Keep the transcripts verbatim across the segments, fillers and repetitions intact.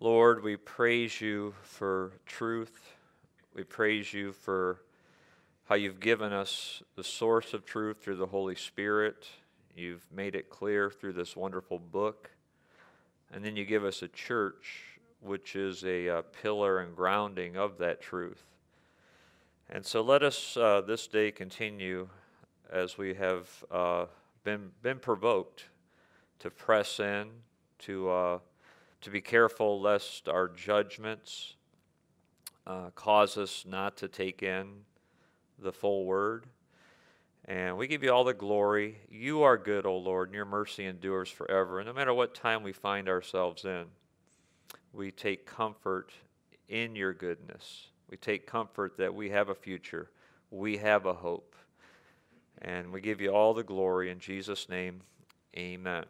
Lord, we praise you for truth. We praise you for how you've given us the source of truth through the Holy Spirit. You've made it clear through this wonderful book. And then you give us a church, which is a, uh pillar and grounding of that truth. And so let us uh, this day continue as we have uh, been, been provoked to press in, to uh, to be careful lest our judgments uh, cause us not to take in the full word. And we give you all the glory. You are good, O Lord, and your mercy endures forever. And no matter what time we find ourselves in, we take comfort in your goodness. We take comfort that we have a future. We have a hope. And we give you all the glory in Jesus' name. Amen.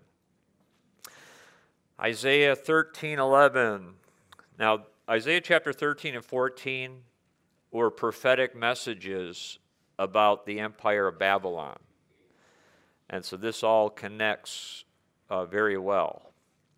Isaiah thirteen eleven. Now, Isaiah chapter thirteen and fourteen were prophetic messages about the empire of Babylon. And so this all connects uh, very well.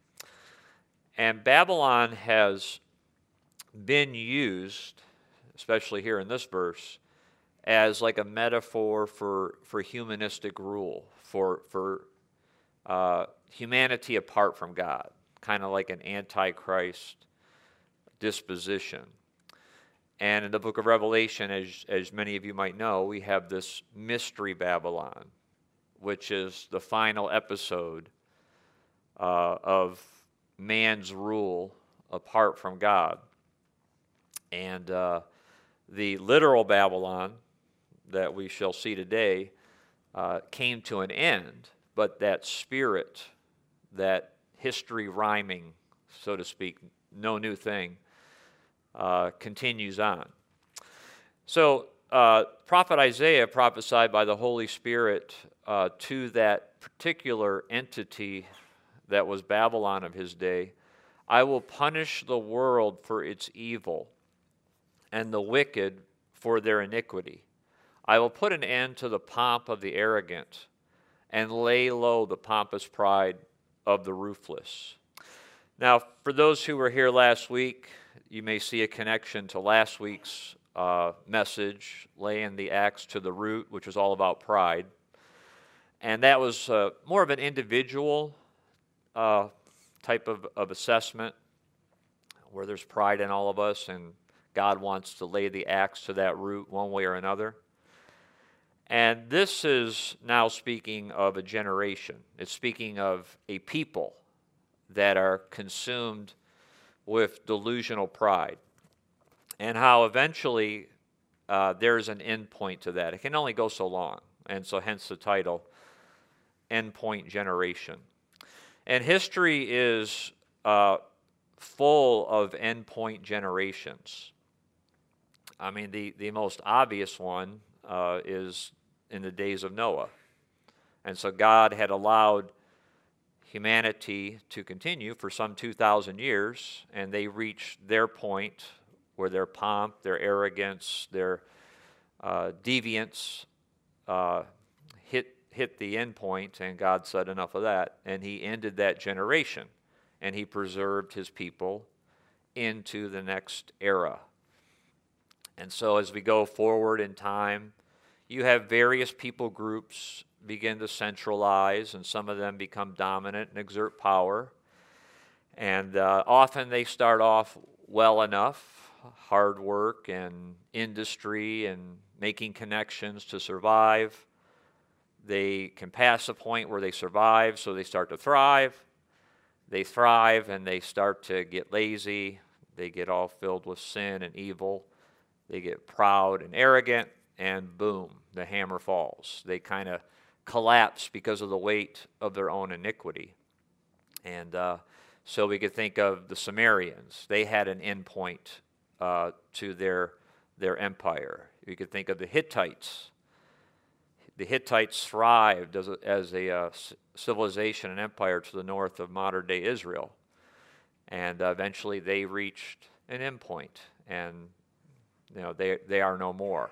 And Babylon has been used, especially here in this verse, as like a metaphor for, for humanistic rule, for, for uh, humanity apart from God, kind of like an antichrist disposition. And in the book of Revelation, as, as many of you might know, we have this mystery Babylon, which is the final episode uh, of man's rule apart from God. And uh, the literal Babylon that we shall see today uh, came to an end, but that spirit, that history rhyming, so to speak, no new thing, uh, continues on. So, uh, Prophet Isaiah prophesied by the Holy Spirit uh, to that particular entity that was Babylon of his day. I will punish the world for its evil and the wicked for their iniquity. I will put an end to the pomp of the arrogant and lay low the pompous pride of the ruthless. Now, for those who were here last week, you may see a connection to last week's uh, message, laying the axe to the root, which was all about pride. And that was uh, more of an individual uh, type of, of assessment, where there's pride in all of us, and God wants to lay the axe to that root one way or another. And this is now speaking of a generation. It's speaking of a people that are consumed with delusional pride, and how eventually uh, there's an end point to that. It can only go so long, and so hence the title, End Point Generation. And history is uh, full of end point generations. I mean, the, the most obvious one uh, is in the days of Noah. And so God had allowed humanity to continue for some two thousand years, and they reached their point where their pomp, their arrogance, their uh, deviance uh, hit, hit the end point, and God said enough of that, and he ended that generation, and he preserved his people into the next era. And so as we go forward in time, you have various people groups begin to centralize, and some of them become dominant and exert power. And uh, often they start off well enough, hard work and industry and making connections to survive. They can pass a point where they survive, so they start to thrive. They thrive and they start to get lazy. They get all filled with sin and evil. They get proud and arrogant, and boom, the hammer falls. They kind of collapse because of the weight of their own iniquity. And uh, so we could think of the Sumerians. They had an end point uh, to their, their empire. We could think of the Hittites. The Hittites thrived as a, as a uh, civilization and empire to the north of modern-day Israel. And uh, eventually they reached an end point, and you know, they, they are no more.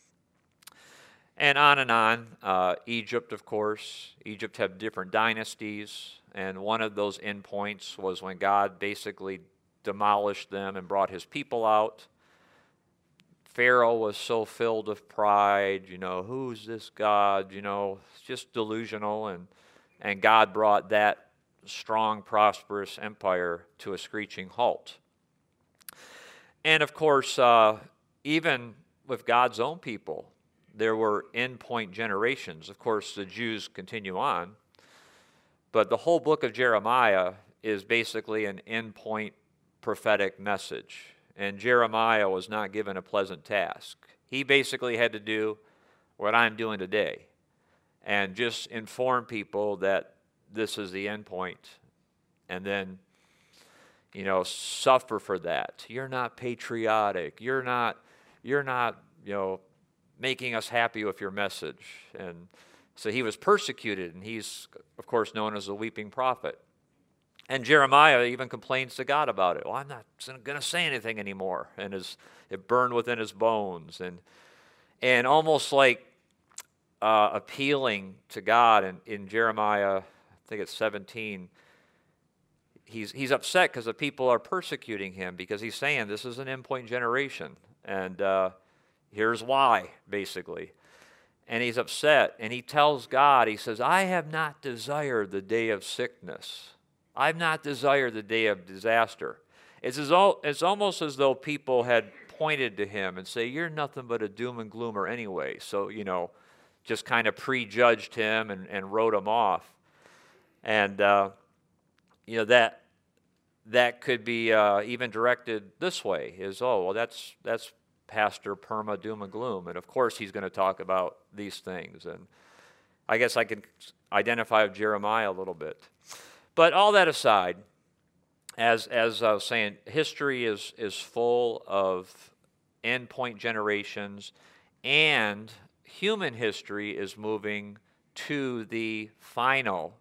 And on and on. Uh, Egypt, of course. Egypt had different dynasties, and one of those endpoints was when God basically demolished them and brought his people out. Pharaoh was so filled with pride, you know, who's this God, you know, just delusional, and and God brought that strong, prosperous empire to a screeching halt. And of course, uh, even with God's own people, there were endpoint generations. Of course, the Jews continue on, but the whole book of Jeremiah is basically an endpoint prophetic message. And Jeremiah was not given a pleasant task. He basically had to do what I'm doing today and just inform people that this is the end point, and then, you know, suffer for that. You're not patriotic. You're not, you're not, you know, making us happy with your message. And so he was persecuted, and he's, of course, known as the weeping prophet. And Jeremiah even complains to God about it. Well, I'm not going to say anything anymore. And his, it burned within his bones. And, and almost like uh, appealing to God. And in Jeremiah, I think it's seventeen, he's, he's upset because the people are persecuting him, because he's saying this is an endpoint generation. And uh, here's why, basically. And he's upset. And he tells God, he says, I have not desired the day of sickness. I've not desired the day of disaster. It's, as al- it's almost as though people had pointed to him and say, you're nothing but a doom and gloomer anyway. So, you know, just kind of prejudged him and, and wrote him off. And, uh, you know, that that could be uh, even directed this way, is, oh, well, that's, that's Pastor Perma Doom and Gloom. And, of course, he's going to talk about these things. And I guess I can identify with Jeremiah a little bit. But all that aside, as as I was saying, history is is full of endpoint generations, and human history is moving to the final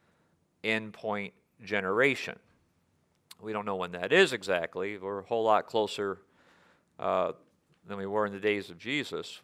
endpoint generation. We don't know when that is exactly. We're a whole lot closer uh, than we were in the days of Jesus.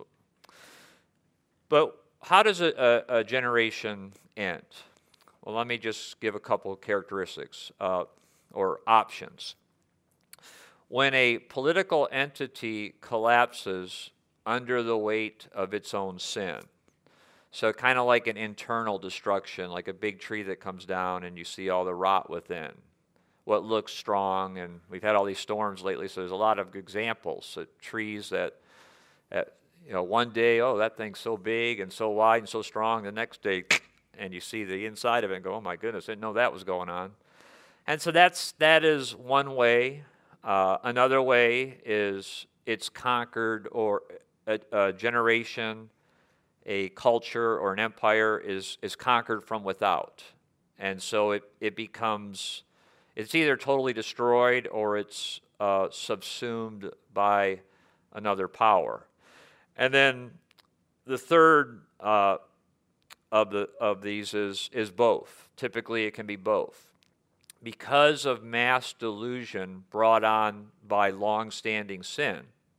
But how does a, a, a generation end? Well, let me just give a couple of characteristics uh, or options. When a political entity collapses under the weight of its own sin, so kind of like an internal destruction, like a big tree that comes down and you see all the rot within, what looks strong, and we've had all these storms lately, so there's a lot of examples of trees that, that you know, one day, oh, that thing's so big and so wide and so strong, the next day, and you see the inside of it and go, oh my goodness, I didn't know that was going on. And so that's, that is one way. Uh, another way is it's conquered, or a, a generation, a culture, or an empire is, is conquered from without. And so it, it becomes, it's either totally destroyed or it's uh, subsumed by another power. And then the third uh, of the of these is is both. Typically, it can be both. Because of mass delusion brought on by long-standing sin,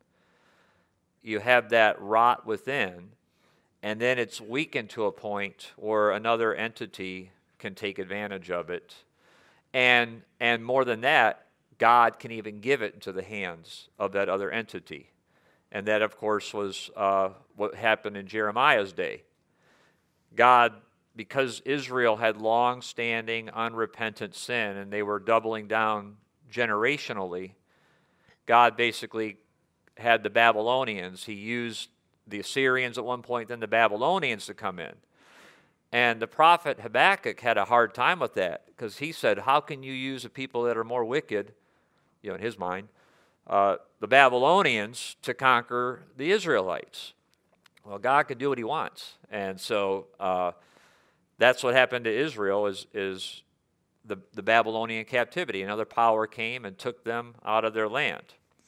you have that rot within, and then it's weakened to a point where another entity can take advantage of it. And and more than that, God can even give it into the hands of that other entity. And that, of course, was uh, what happened in Jeremiah's day. God, because Israel had long-standing, unrepentant sin, and they were doubling down generationally, God basically had the Babylonians. He used the Assyrians at one point, then the Babylonians to come in. And the prophet Habakkuk had a hard time with that, because he said, how can you use the people that are more wicked, you know, in his mind, uh, the Babylonians to conquer the Israelites? Well, God can do what he wants. And so uh, that's what happened to Israel, is, is the, the Babylonian captivity. Another power came and took them out of their land.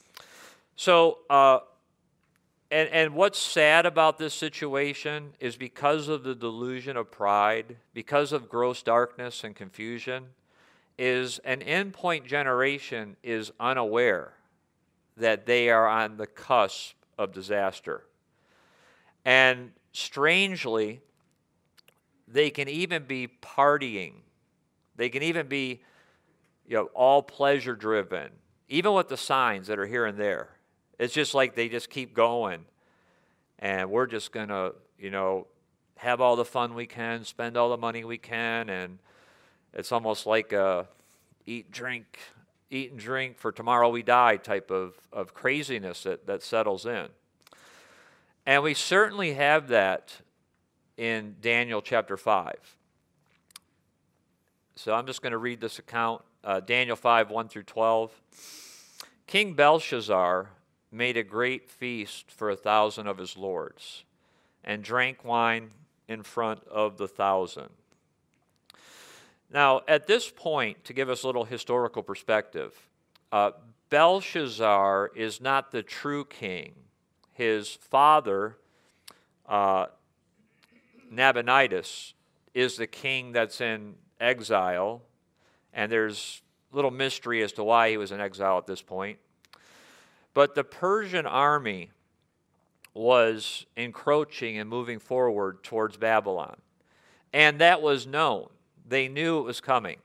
So, uh, and, and what's sad about this situation is, because of the delusion of pride, because of gross darkness and confusion, is an endpoint generation is unaware that they are on the cusp of disaster. And strangely, they can even be partying. They can even be, you know, all pleasure driven. even with the signs that are here and there. It's just like they just keep going. And we're just going to, you know, have all the fun we can, spend all the money we can. And it's almost like a eat, drink, eat and drink for tomorrow we die type of, of craziness that, that settles in. And we certainly have that in Daniel chapter five. So I'm just going to read this account, uh, Daniel five, one through twelve. King Belshazzar made a great feast for a thousand of his lords, and drank wine in front of the thousand. Now, at this point, to give us a little historical perspective, uh, Belshazzar is not the true king. His father, uh, Nabonidus, is the king that's in exile, and there's little mystery as to why he was in exile at this point. But the Persian army was encroaching and moving forward towards Babylon, and that was known. They knew it was coming.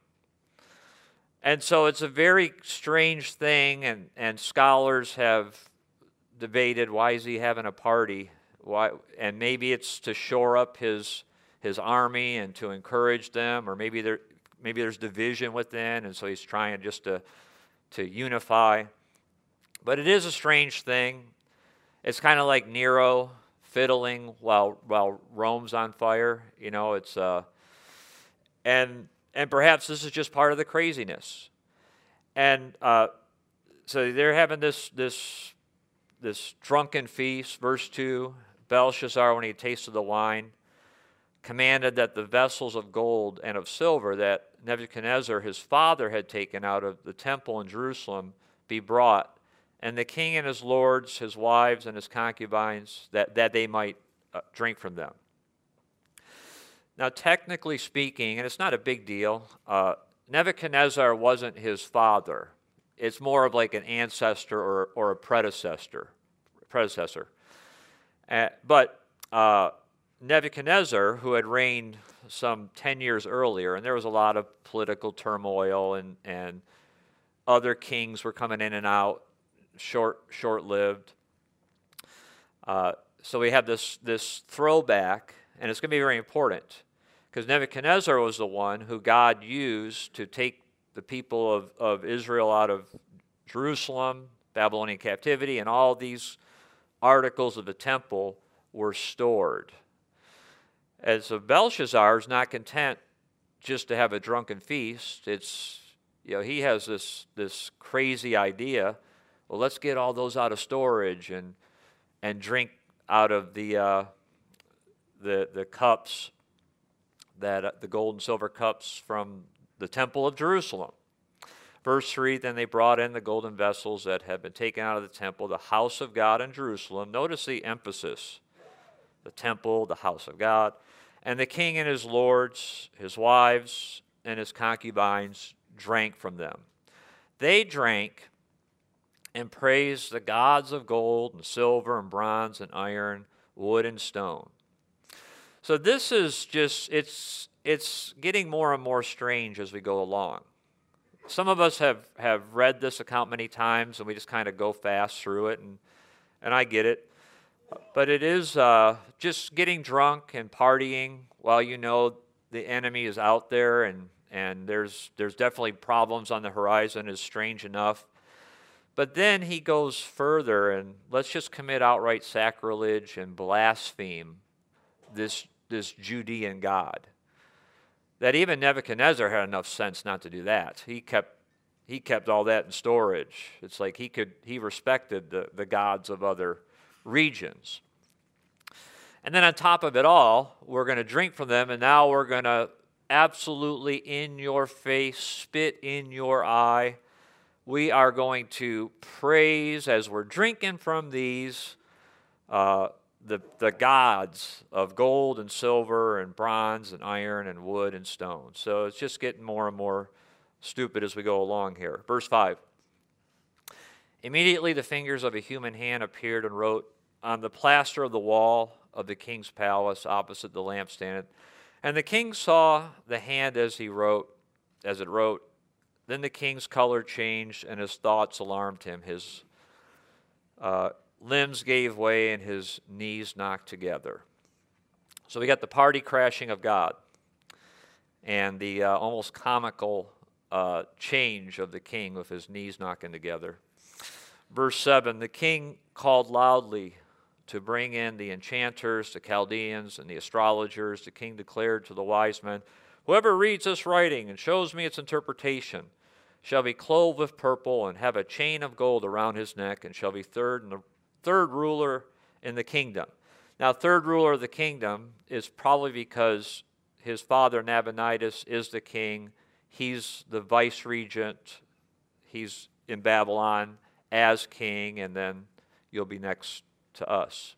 And so it's a very strange thing, and, and scholars have debated, why is he having a party? Why? And maybe it's to shore up his his army and to encourage them, or maybe there maybe there's division within, and so he's trying just to to unify. But it is a strange thing. It's kind of like Nero fiddling while while Rome's on fire. You know, it's uh, and and perhaps this is just part of the craziness. And uh, so they're having this this this drunken feast. Verse two: Belshazzar, when he tasted the wine, commanded that the vessels of gold and of silver that Nebuchadnezzar his father had taken out of the temple in Jerusalem be brought, and the king and his lords, his wives, and his concubines, that, that they might uh, drink from them. Now, technically speaking, and it's not a big deal, uh, Nebuchadnezzar wasn't his father. It's more of like an ancestor or, or a predecessor. predecessor. Uh, but uh, Nebuchadnezzar, who had reigned some ten years earlier, and there was a lot of political turmoil, and, and other kings were coming in and out, short, short-lived. Uh, so we have this, this throwback, and it's going to be very important, because Nebuchadnezzar was the one who God used to take the people of, of Israel out of Jerusalem, Babylonian captivity, and all these articles of the temple were stored. And so Belshazzar is not content just to have a drunken feast. It's, you know, he has this, this crazy idea. Well, let's get all those out of storage and and drink out of the uh, the the cups, that uh, the gold and silver cups from the temple of Jerusalem. Verse three: Then they brought in the golden vessels that had been taken out of the temple, the house of God in Jerusalem. Notice the emphasis: the temple, the house of God. And the king and his lords, his wives, and his concubines drank from them. They drank and praised the gods of gold and silver and bronze and iron, wood and stone. So this is just, it's it's getting more and more strange as we go along. Some of us have, have read this account many times, and we just kind of go fast through it, and, and I get it. But it is uh, just getting drunk and partying while you know the enemy is out there, and, and there's there's definitely problems on the horizon, is strange enough. But then he goes further, and let's just commit outright sacrilege and blaspheme this, this Judean God. That even Nebuchadnezzar had enough sense not to do that. He kept he kept all that in storage. It's like he could he respected the, the gods of other regions. And then on top of it all, we're going to drink from them, and now we're going to absolutely in your face, spit in your eye. We are going to praise, as we're drinking from these, uh, the, the gods of gold and silver and bronze and iron and wood and stone. So it's just getting more and more stupid as we go along here. Verse five. Immediately the fingers of a human hand appeared and wrote on the plaster of the wall of the king's palace opposite the lampstand. And the king saw the hand as he wrote, as it wrote, Then the king's color changed, and his thoughts alarmed him. His uh, limbs gave way, and his knees knocked together. So we got the party crashing of God, and the uh, almost comical uh, change of the king with his knees knocking together. Verse seven, the king called loudly to bring in the enchanters, the Chaldeans, and the astrologers. The king declared to the wise men, whoever reads this writing and shows me its interpretation shall be clothed with purple and have a chain of gold around his neck, and shall be third and the third ruler in the kingdom. Now, third ruler of the kingdom is probably because his father Nabonidus is the king. He's the vice regent. He's in Babylon as king, and then you'll be next to us.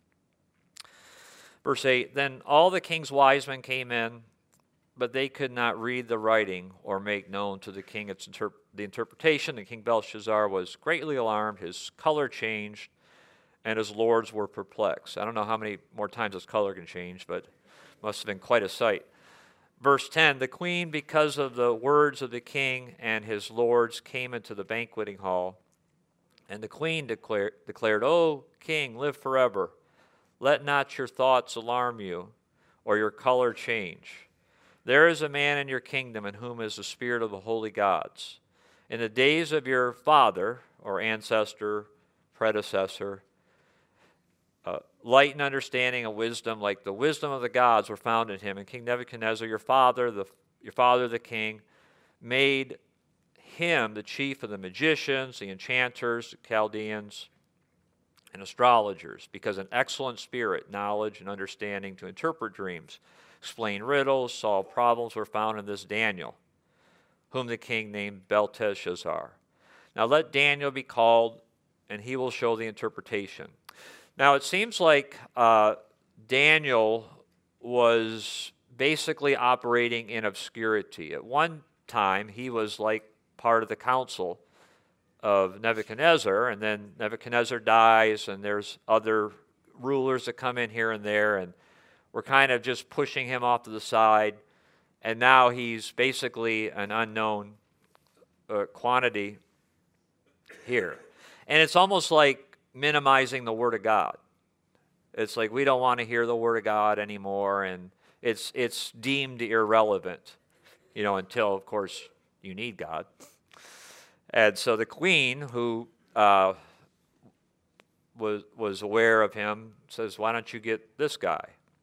Verse eight, then all the king's wise men came in, but they could not read the writing or make known to the king its interp- the interpretation. And King Belshazzar was greatly alarmed. His color changed, and his lords were perplexed. I don't know how many more times his color can change, but must have been quite a sight. Verse ten, the queen, because of the words of the king and his lords, came into the banqueting hall. And the queen declare, declared, O king, live forever. Let not your thoughts alarm you, or your color change. There is a man in your kingdom in whom is the spirit of the holy gods. In the days of your father, or ancestor, predecessor, uh, light and understanding and wisdom, like the wisdom of the gods, were found in him. And King Nebuchadnezzar, your father, the, your father the king, made him the chief of the magicians, the enchanters, the Chaldeans, and astrologers, because an excellent spirit, knowledge, and understanding to interpret dreams, explain riddles, solve problems were found in this Daniel, whom the king named Belteshazzar. Now let Daniel be called, and he will show the interpretation. Now it seems like uh, Daniel was basically operating in obscurity. At one time, he was like part of the council of Nebuchadnezzar, and then Nebuchadnezzar dies, and there's other rulers that come in here and there, and we're kind of just pushing him off to the side, and now he's basically an unknown uh, quantity here. And it's almost like minimizing the Word of God. It's like we don't want to hear the Word of God anymore, and it's it's deemed irrelevant, you know, until, of course, you need God. And so the queen, who uh, was was aware of him, says, why don't you get this guy?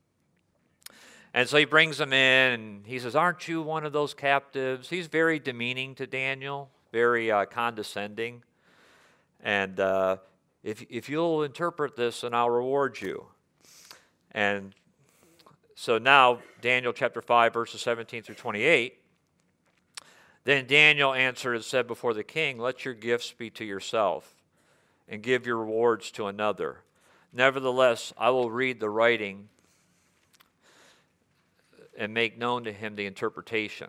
And so he brings him in, and he says, aren't you one of those captives? He's very demeaning to Daniel, very uh, condescending. And uh, if, if you'll interpret this, then I'll reward you. And so now, Daniel chapter five, verses seventeen through twenty-eight, then Daniel answered and said before the king, let your gifts be to yourself, and give your rewards to another. Nevertheless, I will read the writing and make known to him the interpretation.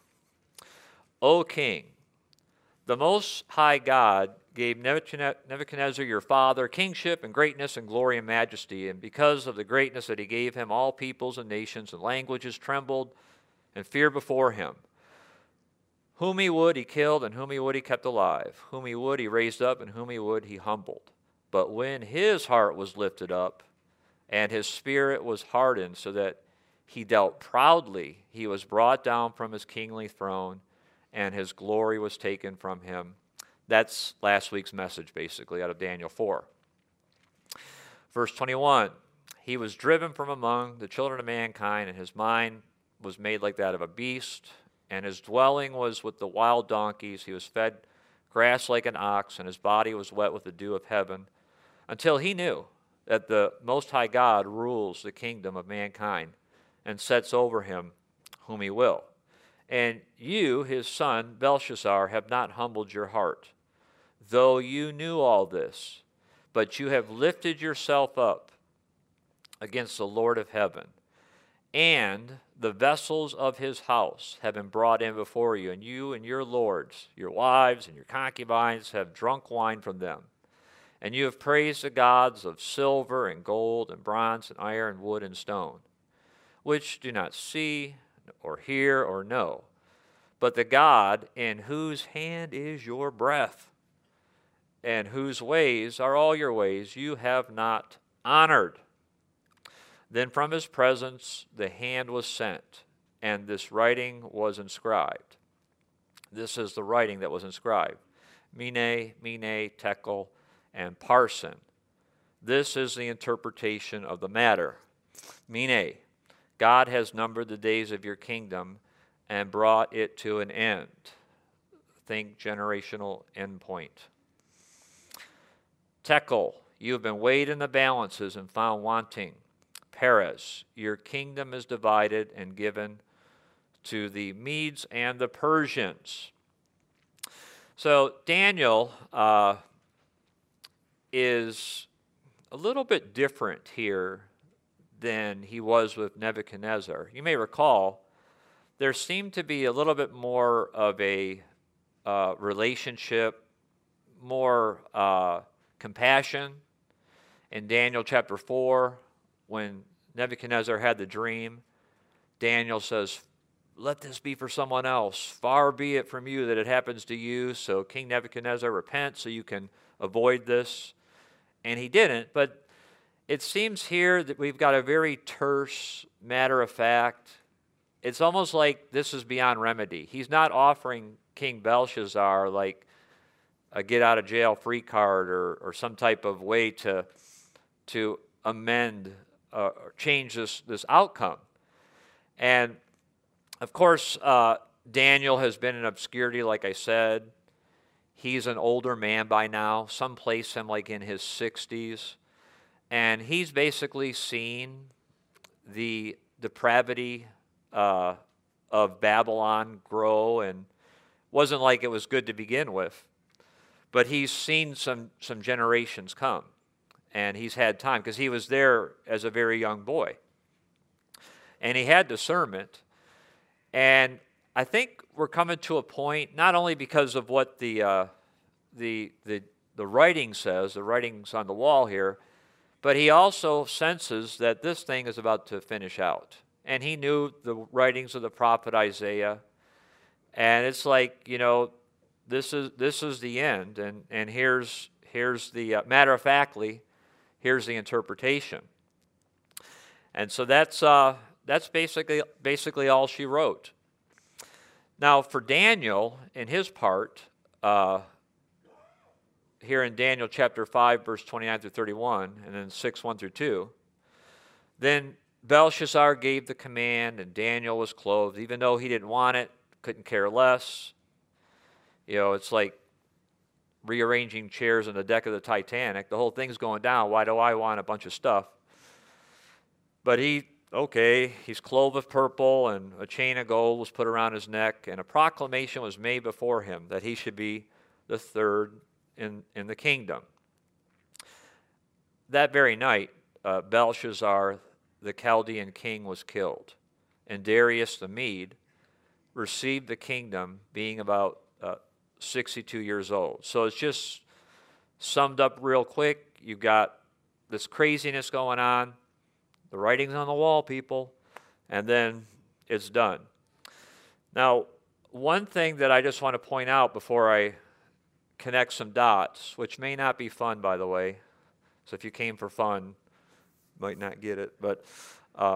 O king, the Most High God gave Nebuchadnezzar your father kingship and greatness and glory and majesty, and because of the greatness that he gave him, all peoples and nations and languages trembled and feared before him. Whom he would, he killed, and whom he would, he kept alive. Whom he would, he raised up, and whom he would, he humbled. But when his heart was lifted up, and his spirit was hardened, so that he dealt proudly, he was brought down from his kingly throne, and his glory was taken from him. That's last week's message, basically, out of Daniel four. Verse twenty-one, he was driven from among the children of mankind, and his mind was made like that of a beast, and his dwelling was with the wild donkeys. He was fed grass like an ox, and his body was wet with the dew of heaven, until he knew that the Most High God rules the kingdom of mankind and sets over him whom he will. And you, his son, Belshazzar, have not humbled your heart, though you knew all this, but you have lifted yourself up against the Lord of heaven, and the vessels of his house have been brought in before you, and you and your lords, your wives and your concubines, have drunk wine from them. And you have praised the gods of silver and gold and bronze and iron, wood and stone, which do not see or hear or know. but the God in whose hand is your breath, and whose ways are all your ways, you have not honored. Then from his presence the hand was sent, and this writing was inscribed. This is the writing that was inscribed. Mene, Mene, Tekel, and Parsin. This is the interpretation of the matter. Mene, God has numbered the days of your kingdom and brought it to an end. Think generational endpoint. Tekel, you have been weighed in the balances and found wanting. Peres, your kingdom is divided and given to the Medes and the Persians. So Daniel uh, is a little bit different here than he was with Nebuchadnezzar. You may recall there seemed to be a little bit more of a uh, relationship, more uh, compassion in Daniel chapter four. When Nebuchadnezzar had the dream, Daniel says, let this be for someone else. Far be it from you that it happens to you. So King Nebuchadnezzar, repent so you can avoid this. And he didn't, but it seems here that we've got a very terse, matter of fact. It's almost like this is beyond remedy. He's not offering King Belshazzar like a get out of jail free card or, or some type of way to, to amend uh, or change this, this outcome. And of course, uh, Daniel has been in obscurity, like I said. He's an older man by now. Some place him like in his sixties. And he's basically seen the depravity uh, of Babylon grow, and wasn't like it was good to begin with. But he's seen some, some generations come, and he's had time, because he was there as a very young boy. And he had discernment. And I think we're coming to a point, not only because of what the, uh, the, the, the writing says, the writing's on the wall here, but he also senses that this thing is about to finish out. And he knew the writings of the prophet Isaiah. And it's like, you know, this is this is the end. And, and here's, here's the, uh, matter of factly, here's the interpretation. And so that's, uh, that's basically, basically all she wrote. Now, for Daniel, in his part, uh, here in Daniel chapter five, verse twenty-nine through thirty-one, and then six, one through two, then Belshazzar gave the command, and Daniel was clothed, even though he didn't want it, couldn't care less. You know, it's like rearranging chairs on the deck of the Titanic. The whole thing's going down. Why do I want a bunch of stuff? But he, okay, he's clothed with purple, and a chain of gold was put around his neck, and a proclamation was made before him that he should be the third in, in the kingdom. That very night, uh, Belshazzar, the Chaldean king, was killed, and Darius the Mede received the kingdom, being about uh, sixty-two years old. So it's just summed up real quick. You've got this craziness going on, the writing's on the wall, people, and then it's done. Now, one thing that I just want to point out before I connect some dots, which may not be fun, by the way, so if you came for fun, might not get it, but uh,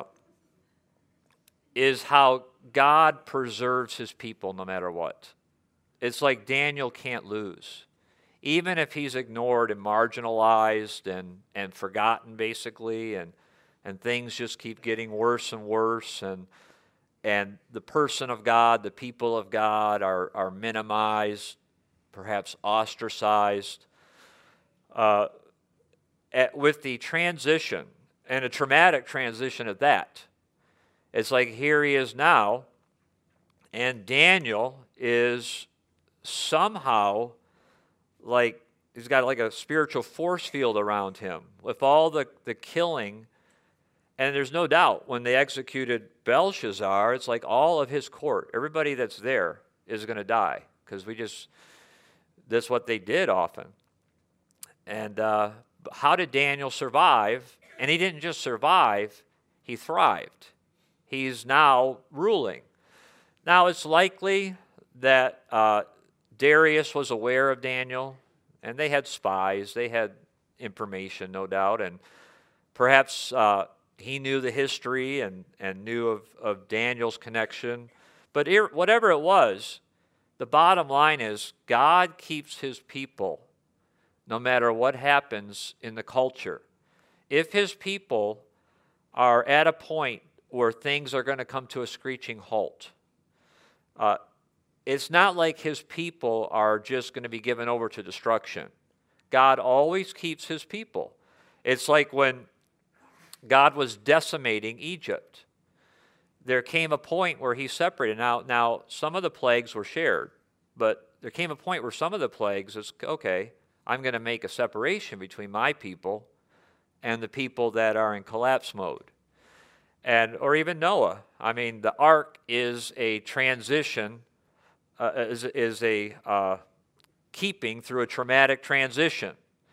is how God preserves his people no matter what. It's like Daniel can't lose. Even if he's ignored and marginalized and, and forgotten, basically, and, and things just keep getting worse and worse, and, and the person of God, the people of God are, are minimized, perhaps ostracized. Uh, at, with the transition, and a traumatic transition at that, it's like here he is now, and Daniel is somehow like, he's got like a spiritual force field around him with all the, the killing. And there's no doubt when they executed Belshazzar, it's like all of his court, everybody that's there is going to die, because we just, that's what they did often. And uh, how did Daniel survive? And he didn't just survive, he thrived. He's now ruling. Now, it's likely that uh, Darius was aware of Daniel, and they had spies, they had information, no doubt, and perhaps uh, he knew the history and, and knew of, of Daniel's connection. But ir- whatever it was, the bottom line is God keeps his people no matter what happens in the culture. If his people are at a point where things are going to come to a screeching halt, uh, it's not like his people are just going to be given over to destruction. God always keeps his people. It's like when God was decimating Egypt. There came a point where he separated. Now, now some of the plagues were shared, but there came a point where some of the plagues is, okay, I'm going to make a separation between my people and the people that are in collapse mode. And, or even Noah. I mean, the ark is a transition, uh, is, is a uh, keeping through a traumatic transition.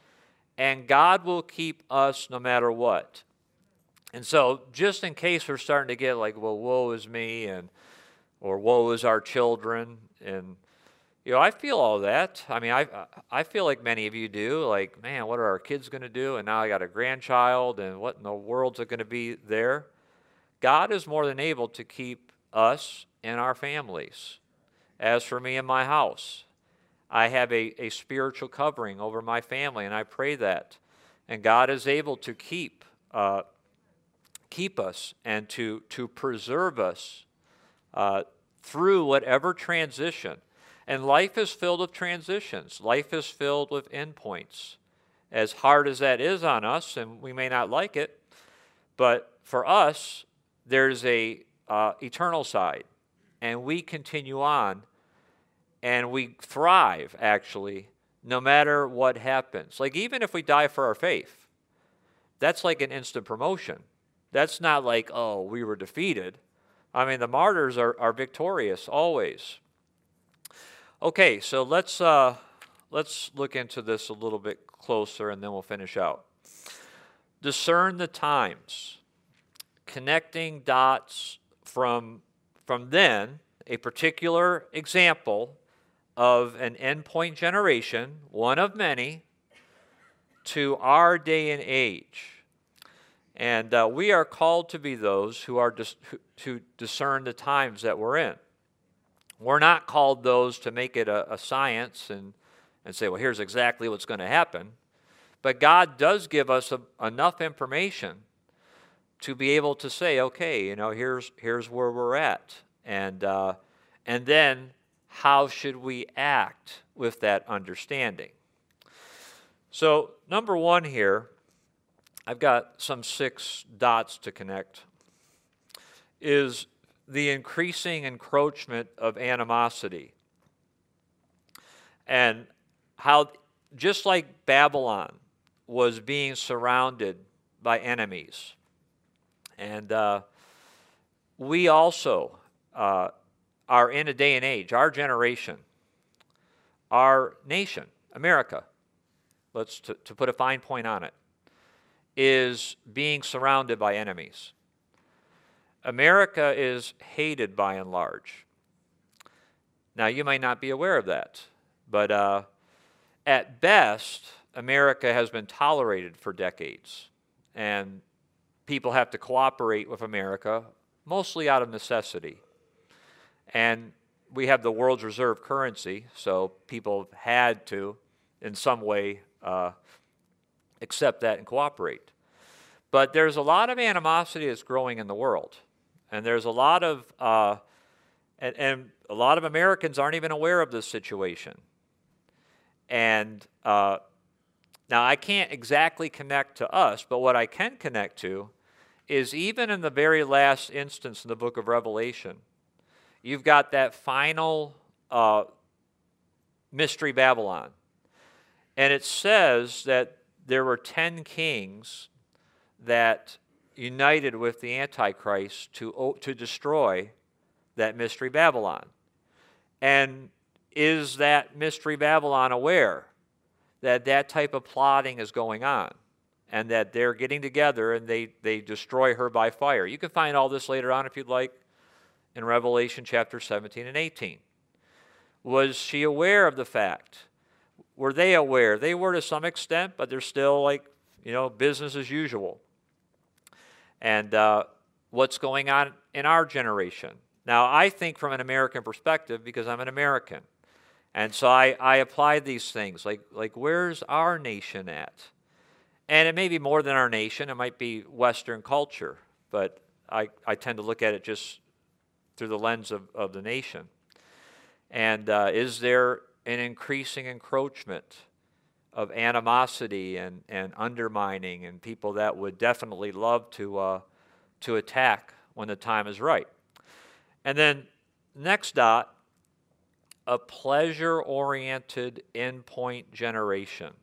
And God will keep us no matter what. And so, just in case we're starting to get like, well, woe is me, and or woe is our children, and you know, I feel all that. I mean, I I feel like many of you do. Like, man, what are our kids going to do? And now I got a grandchild, and what in the world's it going to be there? God is more than able to keep us and our families. As for me and my house, I have a, a spiritual covering over my family, and I pray that. And God is able to keep uh, keep us and to, to preserve us uh, through whatever transition. And life is filled with transitions. Life is filled with endpoints. As hard as that is on us, and we may not like it, but for us, there's a uh, eternal side, and we continue on, and we thrive, actually, no matter what happens. Like, even if we die for our faith, that's like an instant promotion. That's not like, oh, we were defeated. I mean, the martyrs are, are victorious always. Okay, so let's uh, let's look into this a little bit closer, and then we'll finish out. Discern the times. Connecting dots from, from then, a particular example of an endpoint generation, one of many, to our day and age. And uh, we are called to be those who are dis- to discern the times that we're in. We're not called those to make it a, a science and, and say, well, here's exactly what's going to happen. But God does give us a, enough information to be able to say, okay, you know, here's here's where we're at, and uh, and then how should we act with that understanding? So number one here, I've got some six dots to connect, is the increasing encroachment of animosity. And how, just like Babylon was being surrounded by enemies, and uh, we also uh, are in a day and age, our generation, our nation, America, let's to, to put a fine point on it, is being surrounded by enemies. America is hated by and large. Now, you might not be aware of that, but uh, at best, America has been tolerated for decades, and people have to cooperate with America, mostly out of necessity. And we have the world's reserve currency, so people have had to, in some way, uh, accept that and cooperate. But there's a lot of animosity that's growing in the world. And there's a lot of, uh, and, and a lot of Americans aren't even aware of this situation. And uh, now I can't exactly connect to us, but what I can connect to is even in the very last instance in the book of Revelation, you've got that final uh, mystery Babylon. And it says that there were ten kings that united with the Antichrist to, to destroy that mystery Babylon. And is that mystery Babylon aware that that type of plotting is going on and that they're getting together and they, they destroy her by fire? You can find all this later on if you'd like in Revelation chapter seventeen and eighteen. Was she aware of the fact? Were they aware? They were to some extent, but they're still like, you know, business as usual. And uh, what's going on in our generation? Now, I think from an American perspective because I'm an American. And so I, I apply these things, like, like where's our nation at? And it may be more than our nation. It might be Western culture. But I, I tend to look at it just through the lens of, of the nation. And uh, is there an increasing encroachment of animosity and, and undermining and people that would definitely love to, uh, to attack when the time is right? And then next dot, a pleasure-oriented endpoint generation.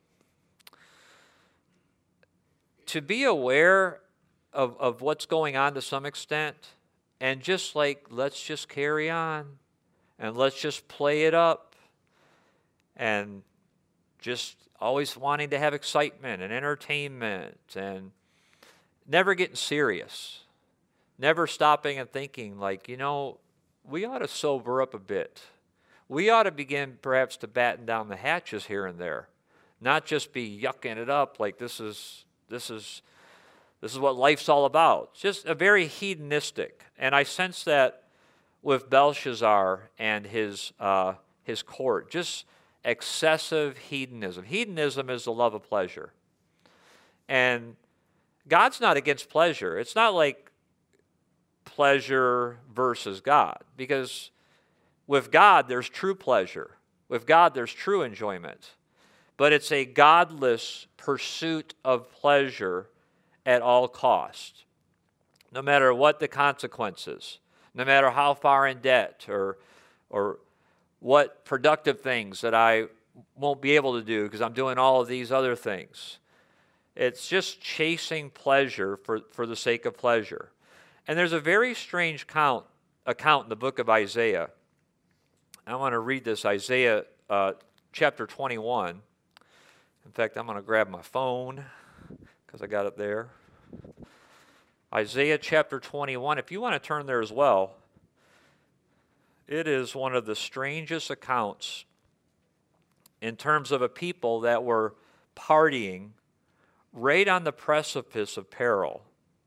To be aware of, of what's going on to some extent, and just like, let's just carry on, and let's just play it up, and just always wanting to have excitement and entertainment, and never getting serious, never stopping and thinking like, you know, we ought to sober up a bit. We ought to begin perhaps to batten down the hatches here and there, not just be yucking it up like this is this is this is what life's all about. It's just a very hedonistic, and I sense that with Belshazzar and his uh, his court, just excessive hedonism. Hedonism is the love of pleasure, and God's not against pleasure. It's not like pleasure versus God, because with God, there's true pleasure. With God, there's true enjoyment. But it's a godless pursuit of pleasure at all cost, no matter what the consequences, no matter how far in debt or, or what productive things that I won't be able to do because I'm doing all of these other things. It's just chasing pleasure for, for the sake of pleasure. And there's a very strange count, account in the book of Isaiah. I want to read this, Isaiah uh, chapter twenty-one. In fact, I'm going to grab my phone because I got it there. Isaiah chapter twenty-one. If you want to turn there as well, it is one of the strangest accounts in terms of a people that were partying right on the precipice of peril.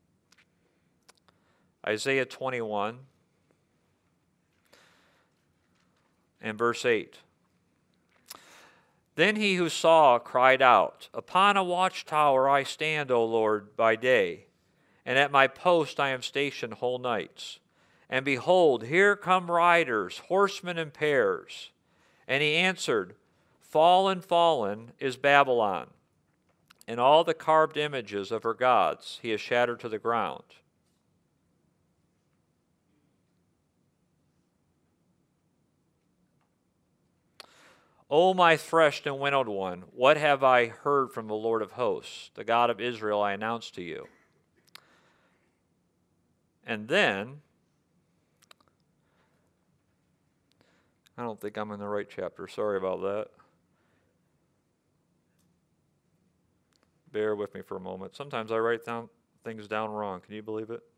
Isaiah twenty-one. And verse eight. Then he who saw cried out, Upon a watchtower I stand, O Lord, by day, and at my post I am stationed whole nights. And behold, here come riders, horsemen in pairs. And he answered, Fallen, fallen is Babylon, and all the carved images of her gods he has shattered to the ground. O my threshed and winnowed one, what have I heard from the Lord of hosts, the God of Israel I announce to you? And then, I don't think I'm in the right chapter. Sorry about that. Bear with me for a moment. Sometimes I write down things down wrong. Can you believe it?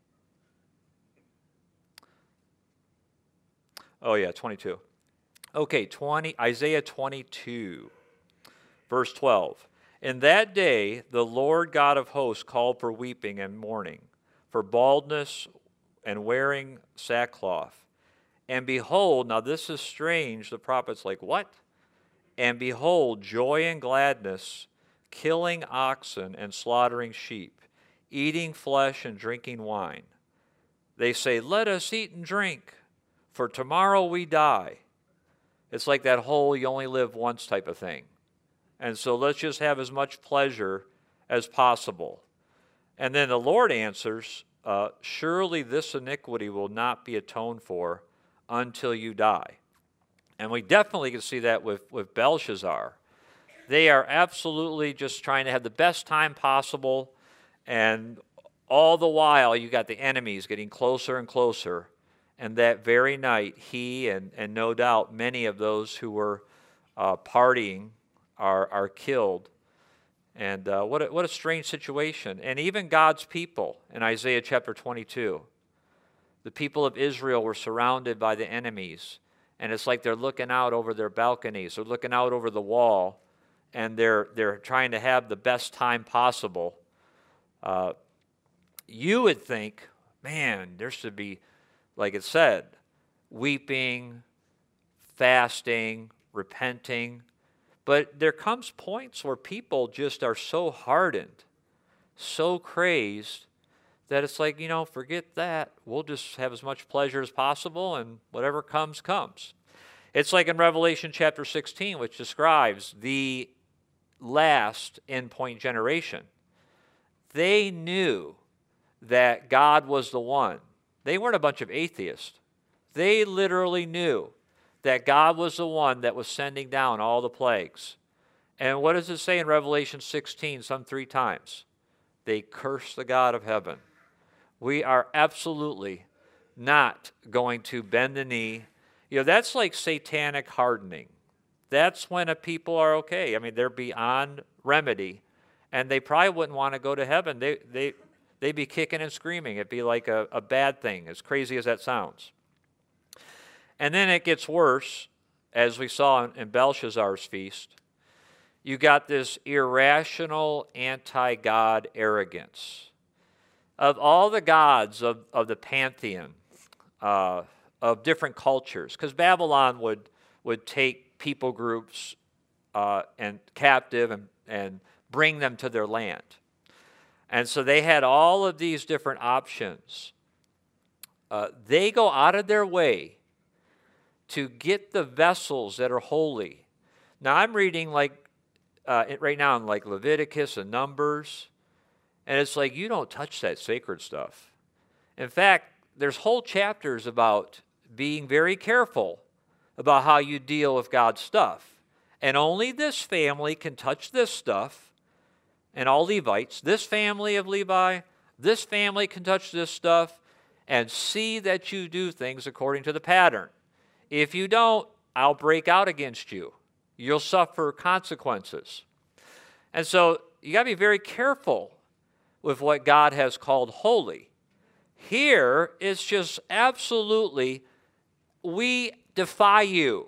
Oh yeah, twenty-two. Okay, twenty, Isaiah twenty-two, verse twelve. In that day the Lord God of hosts called for weeping and mourning, for baldness and wearing sackcloth. And behold, now this is strange, the prophet's like, what? And behold, joy and gladness, killing oxen and slaughtering sheep, eating flesh and drinking wine. They say, let us eat and drink, for tomorrow we die. It's like that whole you only live once type of thing. And so let's just have as much pleasure as possible. And then the Lord answers, uh, surely this iniquity will not be atoned for until you die. And we definitely can see that with, with Belshazzar. They are absolutely just trying to have the best time possible, and all the while you got the enemies getting closer and closer. And that very night, he and, and no doubt many of those who were uh, partying are, are killed. And uh, what, a, what a strange situation. And even God's people in Isaiah chapter twenty-two, the people of Israel were surrounded by the enemies, and it's like they're looking out over their balconies, they're looking out over the wall, and they're they're trying to have the best time possible. Uh, you would think, man, there should be, like it said, weeping, fasting, repenting. But there comes points where people just are so hardened, so crazed, that it's like, you know, forget that. We'll just have as much pleasure as possible, and whatever comes, comes. It's like in Revelation chapter sixteen, which describes the last end-point generation. They knew that God was the one. They weren't a bunch of atheists. They literally knew that God was the one that was sending down all the plagues. And what does it say in Revelation sixteen, some three times? They cursed the God of heaven. We are absolutely not going to bend the knee. You know, that's like satanic hardening. That's when a people are okay. I mean, they're beyond remedy, and they probably wouldn't want to go to heaven. They, they, they'd be kicking and screaming. It'd be like a, a bad thing, as crazy as that sounds. And then it gets worse, as we saw in, in Belshazzar's feast. You got this irrational, anti-God arrogance. Of all the gods of, of the pantheon, uh, of different cultures, because Babylon would, would take people groups uh, and captive and, and bring them to their land. And so they had all of these different options. Uh, they go out of their way to get the vessels that are holy. Now I'm reading like uh, right now in like Leviticus and Numbers, and it's like, you don't touch that sacred stuff. In fact, there's whole chapters about being very careful about how you deal with God's stuff. And only this family can touch this stuff, and all Levites, this family of Levi, this family can touch this stuff, and see that you do things according to the pattern. If you don't, I'll break out against you. You'll suffer consequences. And so you got to be very careful with what God has called holy. Here, it's just absolutely, we defy you.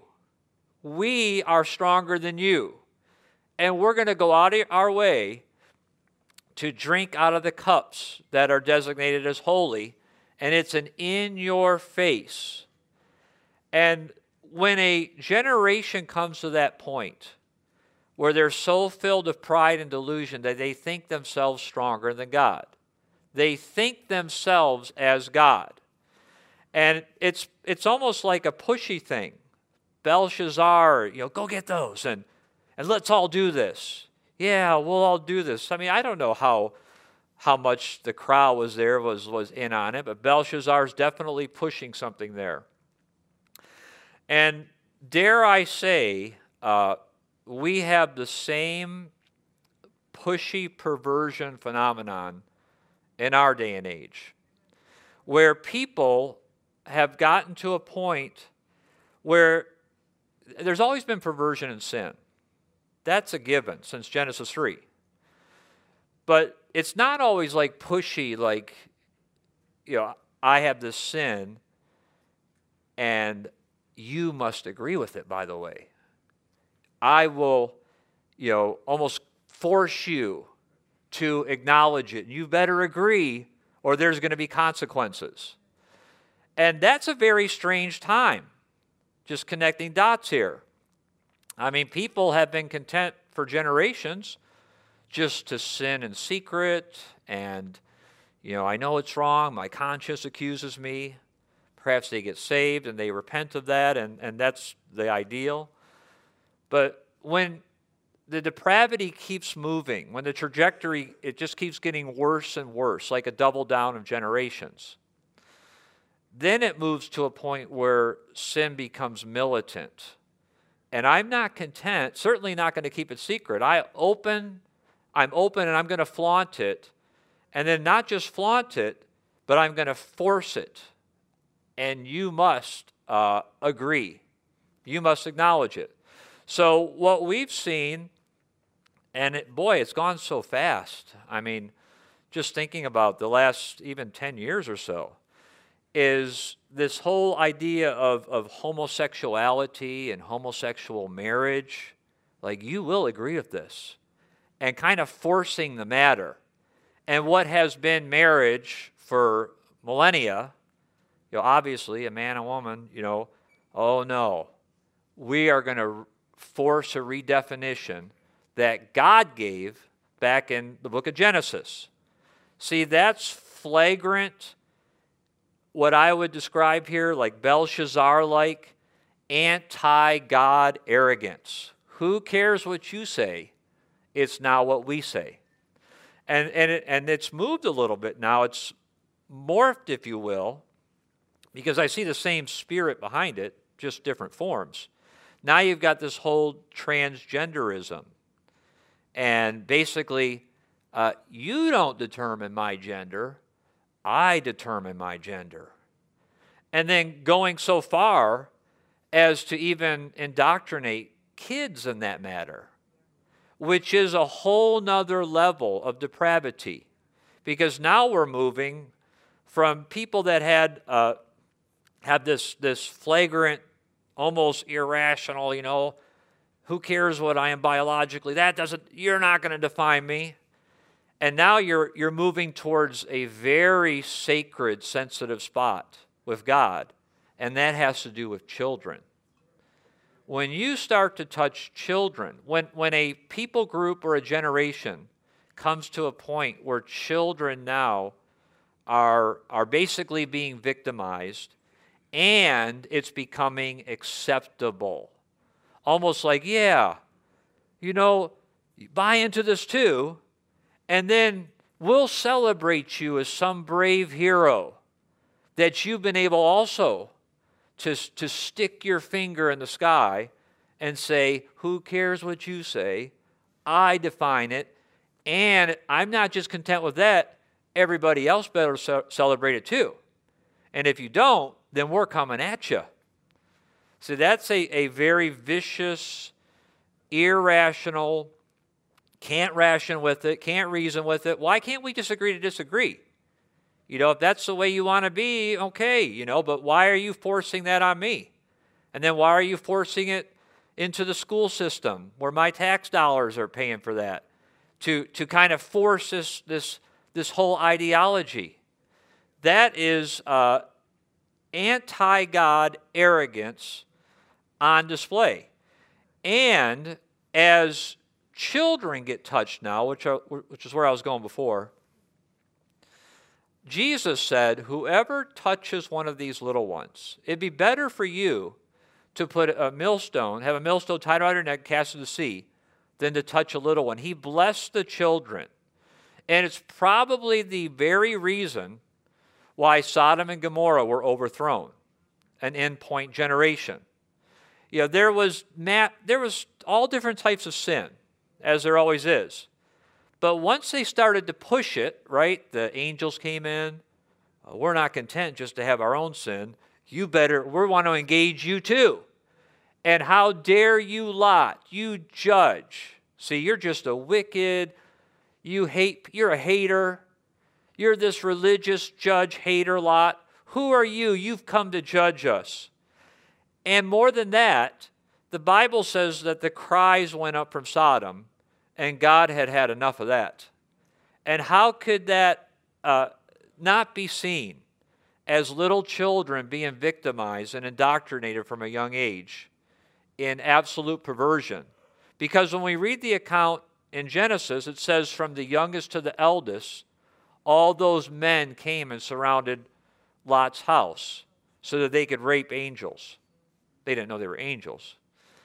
We are stronger than you. And we're going to go out of our way to drink out of the cups that are designated as holy, and it's an in your face. And when a generation comes to that point where they're so filled with pride and delusion that they think themselves stronger than God, they think themselves as God. And it's it's almost like a pushy thing. Belshazzar, you know, go get those and, and let's all do this. Yeah, we'll all do this. I mean, I don't know how how much the crowd was there, was, was in on it, but Belshazzar's definitely pushing something there. And dare I say, uh, we have the same pushy perversion phenomenon in our day and age, where people have gotten to a point where there's always been perversion and sin. That's a given since Genesis three. But it's not always like pushy, like, you know, I have this sin and you must agree with it, by the way. I will, you know, almost force you to acknowledge it. You better agree or there's going to be consequences. And that's a very strange time, just connecting dots here. I mean, people have been content for generations just to sin in secret and, you know, I know it's wrong, my conscience accuses me. Perhaps they get saved and they repent of that, and, and that's the ideal. But when the depravity keeps moving, when the trajectory, it just keeps getting worse and worse, like a double down of generations, then it moves to a point where sin becomes militant. And I'm not content, certainly not going to keep it secret. I open, I'm open and I'm going to flaunt it. And then not just flaunt it, but I'm going to force it. And you must uh, agree. You must acknowledge it. So what we've seen, and it, boy, it's gone so fast. I mean, just thinking about the last even ten years or so, is this whole idea of, of homosexuality and homosexual marriage. Like, you will agree with this. And kind of forcing the matter. And what has been marriage for millennia, you know, obviously a man and woman, you know, oh no, we are going to force a redefinition that God gave back in the book of Genesis. See, that's flagrant, what I would describe here, like Belshazzar-like, anti-God arrogance. Who cares what you say? It's now what we say. And, and, it, and it's moved a little bit now. It's morphed, if you will, because I see the same spirit behind it, just different forms. Now you've got this whole transgenderism. And basically, uh, you don't determine my gender. I determine my gender. And then going so far as to even indoctrinate kids in that matter, which is a whole nother level of depravity. Because now we're moving from people that had uh, have this, this flagrant, almost irrational, you know, who cares what I am biologically? That doesn't, you're not going to define me. And now you're, you're moving towards a very sacred, sensitive spot with God, and that has to do with children. When you start to touch children, when, when a people group or a generation comes to a point where children now are, are basically being victimized and it's becoming acceptable, almost like, yeah, you know, buy into this too, and then we'll celebrate you as some brave hero that you've been able also to, to stick your finger in the sky and say, who cares what you say? I define it. And I'm not just content with that. Everybody else better ce- celebrate it too. And if you don't, then we're coming at you. So that's a, a very vicious, irrational, can't ration with it, can't reason with it. Why can't we disagree to disagree? You know, if that's the way you want to be, okay, you know, but why are you forcing that on me? And then why are you forcing it into the school system where my tax dollars are paying for that? To, to kind of force this, this, this whole ideology. That is uh, anti-God arrogance on display. And as children get touched now, which, are, which is where I was going before, Jesus said, whoever touches one of these little ones, it'd be better for you to put a millstone, have a millstone tied around your neck, cast in the sea, than to touch a little one. He blessed the children. And it's probably the very reason why Sodom and Gomorrah were overthrown, an endpoint generation. You know, there was, ma- there was all different types of sin, as there always is. But once they started to push it, right, the angels came in. Uh, we're not content just to have our own sin. You better, we want to engage you too. And how dare you, Lot, you judge. See, you're just a wicked, you hate, you're a hater. You're this religious judge, hater, Lot. Who are you? You've come to judge us. And more than that, the Bible says that the cries went up from Sodom, and God had had enough of that. And how could that uh, not be seen as little children being victimized and indoctrinated from a young age in absolute perversion? Because when we read the account in Genesis, it says from the youngest to the eldest, all those men came and surrounded Lot's house so that they could rape angels. They didn't know they were angels.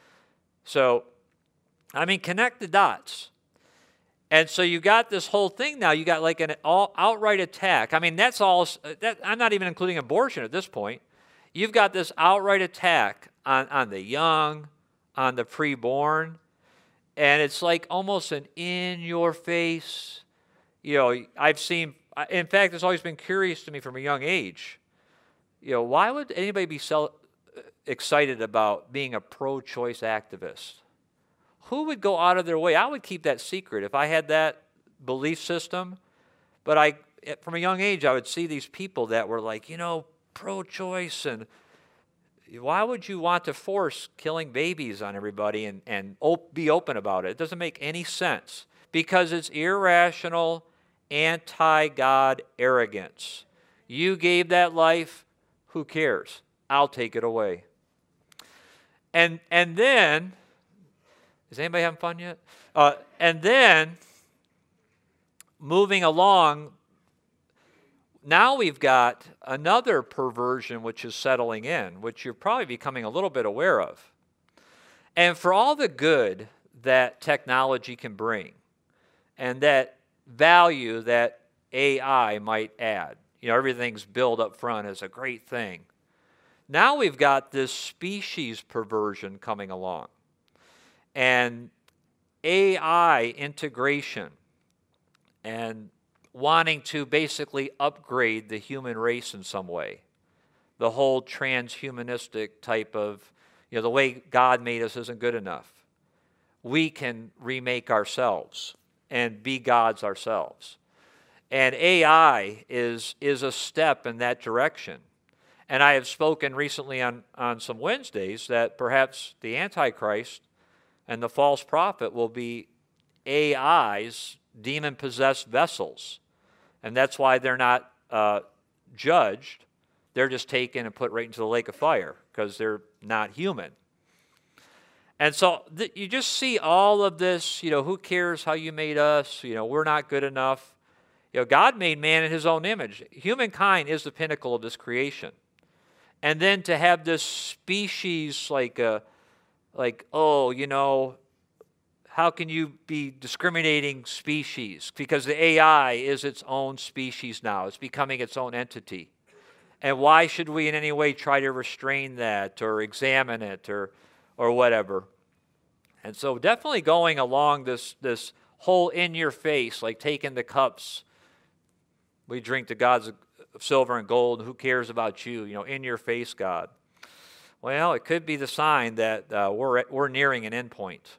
So, I mean, connect the dots. And so you got this whole thing now. You got like an all outright attack. I mean, that's all. That, I'm not even including abortion at this point. You've got this outright attack on, on the young, on the preborn. And it's like almost an in-your-face, you know, I've seen, in fact, it's always been curious to me from a young age. You know, why would anybody be so excited about being a pro-choice activist? Who would go out of their way? I would keep that secret if I had that belief system. But I, from a young age, I would see these people that were like, you know, pro-choice, and why would you want to force killing babies on everybody and, and op- be open about it? It doesn't make any sense because it's irrational, anti-God arrogance. You gave that life, who cares? I'll take it away. And, and then, is anybody having fun yet? Uh, and then, moving along, now we've got another perversion which is settling in, which you're probably becoming a little bit aware of. And for all the good that technology can bring and that value that A I might add, you know, everything's billed up front as a great thing. Now we've got this species perversion coming along. And A I integration and wanting to basically upgrade the human race in some way. The whole transhumanistic type of, you know, the way God made us isn't good enough. We can remake ourselves and be gods ourselves. And A I is, is a step in that direction. And I have spoken recently on, on some Wednesdays that perhaps the Antichrist and the false prophet will be A I's demon-possessed vessels. And that's why they're not uh, judged. They're just taken and put right into the lake of fire because they're not human. And so th- you just see all of this, you know, who cares how you made us? You know, we're not good enough. You know, God made man in his own image. Humankind is the pinnacle of this creation. And then to have this species like, uh, like oh, you know, how can you be discriminating species? Because the A I is its own species now. It's becoming its own entity. And why should we in any way try to restrain that or examine it or or whatever? And so definitely going along this, this whole in your face, like taking the cups. We drink the gods of silver and gold. Who cares about you? You know, in your face, God. Well, it could be the sign that uh, we're, we're nearing an end point.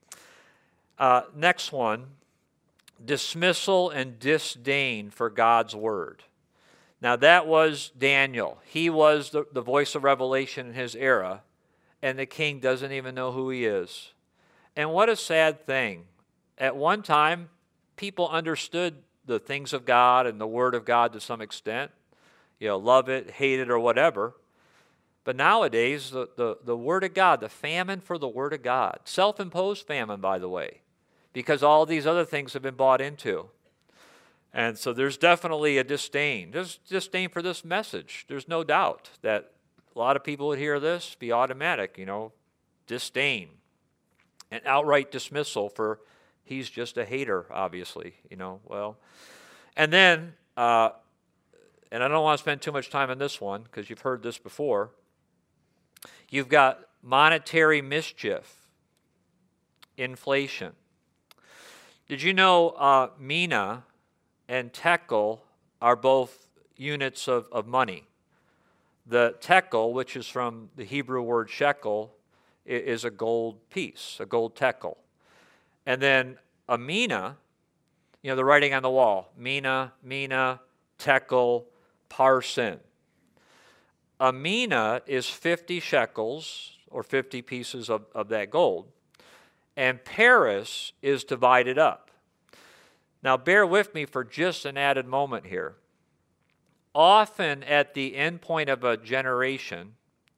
Uh, next one, dismissal and disdain for God's word. Now that was Daniel. He was the, the voice of revelation in his era, and the king doesn't even know who he is. And what a sad thing. At one time, people understood the things of God and the word of God to some extent. You know, love it, hate it, or whatever. But nowadays, the, the, the word of God, the famine for the word of God, self-imposed famine, by the way, because all these other things have been bought into. And so there's definitely a disdain. There's disdain for this message. There's no doubt that a lot of people would hear this, be automatic, you know, disdain. And outright dismissal for he's just a hater, obviously, you know, well. And then, uh, and I don't want to spend too much time on this one because you've heard this before. You've got monetary mischief, inflation. Did you know uh, mina and tekel are both units of, of money? The tekel, which is from the Hebrew word shekel, is a gold piece, a gold tekel. And then a mina, you know, the writing on the wall, mina, mina, tekel, parsin. A mina is fifty shekels, or fifty pieces of, of that gold. And paris is divided up. Now, bear with me for just an added moment here. Often at the end point of a generation,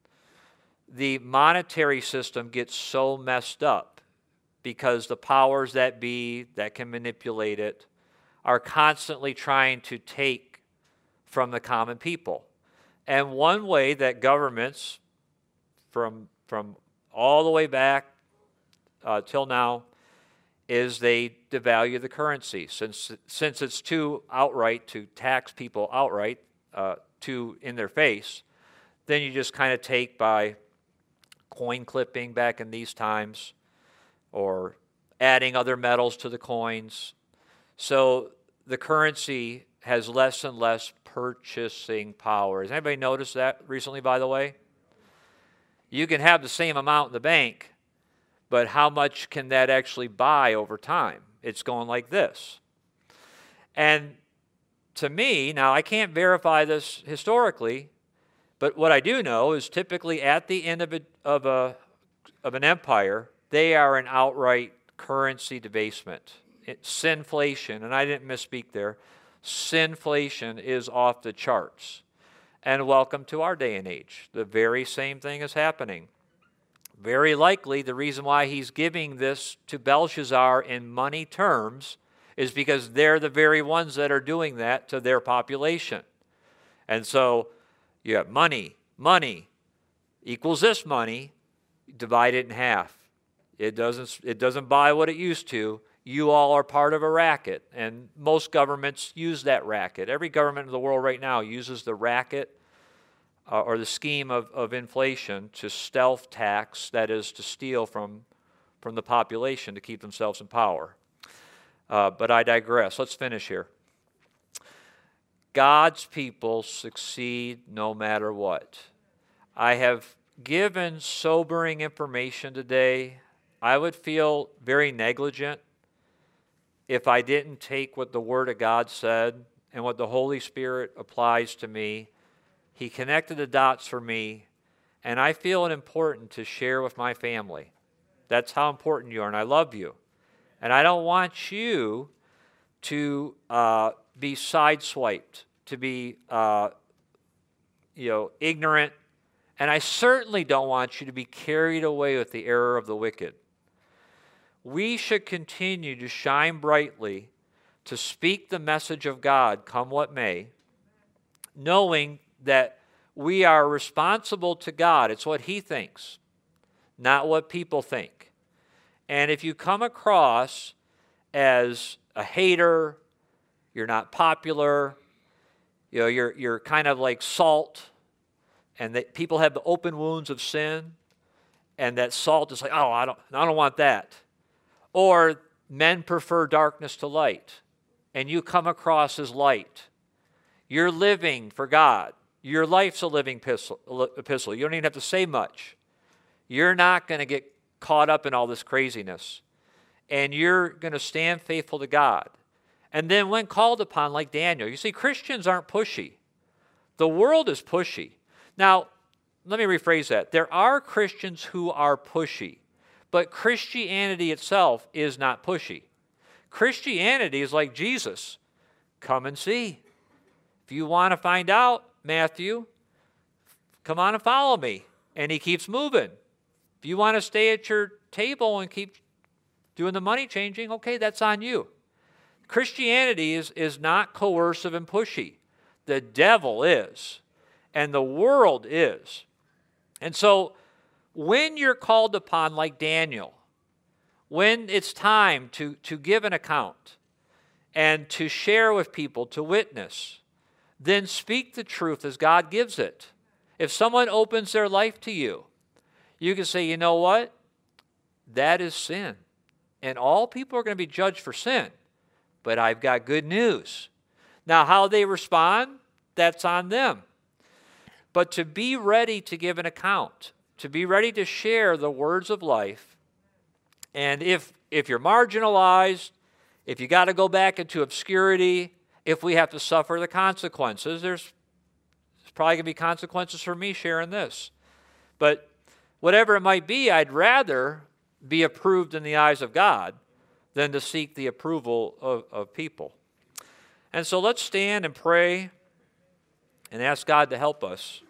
the monetary system gets so messed up because the powers that be that can manipulate it are constantly trying to take from the common people. And one way that governments, from, from all the way back uh, till now, is they devalue the currency. Since, since it's too outright to tax people outright, uh, too in their face, then you just kind of take by coin clipping back in these times, or adding other metals to the coins. So the currency has less and less purchasing power. Has anybody noticed that recently, by the way? You can have the same amount in the bank, but how much can that actually buy over time? It's going like this. And to me, now I can't verify this historically, But what I do know is typically at the end of, a, of, a, of an empire, they are an outright currency debasement. It, sinflation, and I didn't misspeak there, sinflation is off the charts. And welcome to our day and age. The very same thing is happening. Very likely the reason why he's giving this to Belshazzar in money terms is because they're the very ones that are doing that to their population. And so you have money, money equals this money, divide it in half. It doesn't, it doesn't buy what it used to. You all are part of a racket, and most governments use that racket. Every government in the world right now uses the racket uh, or the scheme of, of inflation to stealth tax, that is, to steal from, from the population to keep themselves in power. Uh, but I digress. Let's finish here. God's people succeed no matter what. I have given sobering information today. I would feel very negligent if I didn't take what the Word of God said and what the Holy Spirit applies to me. He connected the dots for me, and I feel it important to share with my family. That's how important you are, and I love you. And I don't want you to uh, be sideswiped, to be uh, you know, ignorant, and I certainly don't want you to be carried away with the error of the wicked. We should continue to shine brightly, to speak the message of God, come what may, knowing that we are responsible to God. It's what He thinks, not what people think. And if you come across as a hater, you're not popular, you know, you're, you're kind of like salt, and that people have the open wounds of sin, and that salt is like, oh, I don't, I don't want that. Or men prefer darkness to light, and you come across as light. You're living for God. Your life's a living epistle. You don't even have to say much. You're not going to get caught up in all this craziness, and you're going to stand faithful to God. And then when called upon, like Daniel, you see, Christians aren't pushy. The world is pushy. Now, let me rephrase that. There are Christians who are pushy. But Christianity itself is not pushy. Christianity is like Jesus. Come and see. If you want to find out, Matthew, come on and follow me. And he keeps moving. If you want to stay at your table and keep doing the money changing, okay, that's on you. Christianity is, is not coercive and pushy. The devil is. And the world is. And so, when you're called upon, like Daniel, when it's time to, to give an account and to share with people, to witness, then speak the truth as God gives it. If someone opens their life to you, you can say, you know what? That is sin. And all people are going to be judged for sin. But I've got good news. Now, how they respond, that's on them. But to be ready to give an account, to be ready to share the words of life. And if, if you're marginalized, if you got to go back into obscurity, if we have to suffer the consequences, there's, there's probably going to be consequences for me sharing this. But whatever it might be, I'd rather be approved in the eyes of God than to seek the approval of, of people. And so let's stand and pray and ask God to help us.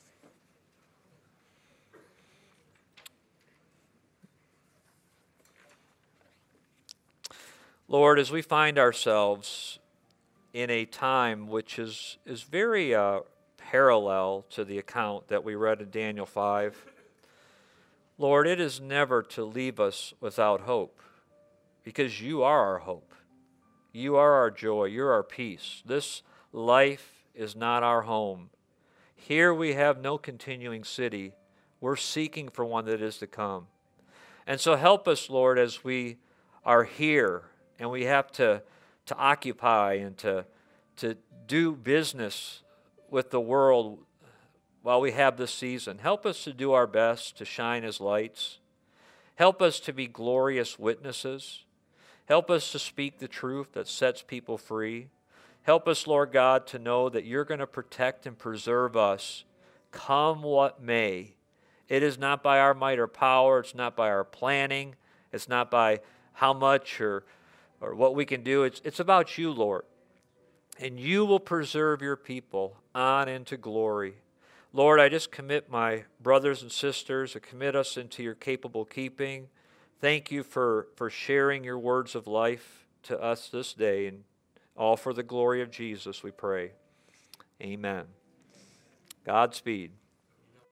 Lord, as we find ourselves in a time which is, is very uh, parallel to the account that we read in Daniel five, Lord, it is never to leave us without hope, because you are our hope. You are our joy. You're our peace. This life is not our home. Here we have no continuing city. We're seeking for one that is to come. And so help us, Lord, as we are here and we have to, to occupy and to, to do business with the world while we have this season. Help us to do our best to shine as lights. Help us to be glorious witnesses. Help us to speak the truth that sets people free. Help us, Lord God, to know that you're going to protect and preserve us come what may. It is not by our might or power. It's not by our planning. It's not by how much or, or what we can do. It's, it's about you, Lord. And you will preserve your people on into glory. Lord, I just commit my brothers and sisters, I commit us into your capable keeping. Thank you for, for sharing your words of life to us this day, and all for the glory of Jesus, we pray. Amen. Godspeed.